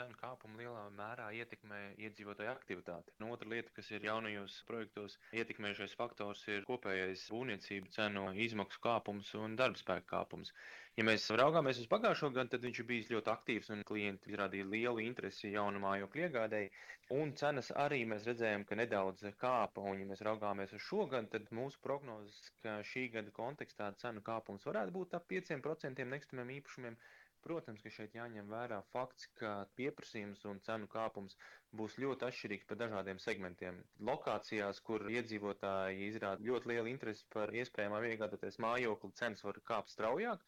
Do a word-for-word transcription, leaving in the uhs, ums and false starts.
cenu kāpumu lielā mērā ietekmē iedzīvotāju aktivitāti. Un otra lieta, kas ir jaunajos projektos ietekmējušais faktors, ir kopējais būvniecību cenu izmaksu kāpums un darbspēka kāpums. Ja mēs raugāmies uz pagājušo gadu, tad viņš ir bijis ļoti aktīvs un klienti izrādīja lielu interesi jaunu mājokļu iegādēji. Un cenas arī mēs redzējām, ka nedaudz kāpa. Un, ja mēs raugāmies uz šo gadu, tad mūsu prognozes, ka šī gada kontekstā cenu kāpums varētu būt ap pieciem procentiem nekustamiem īpašumiem. Protams, ka šeit jāņem vērā fakts, ka pieprasījums un cenu kāpums būs ļoti atšķirīgs pa dažādiem segmentiem. Lokācijās, kur iedzīvotāji izrāda ļoti lielu interesi par iespējamām iegādāties mājokli, cenas var kāpt straujāk.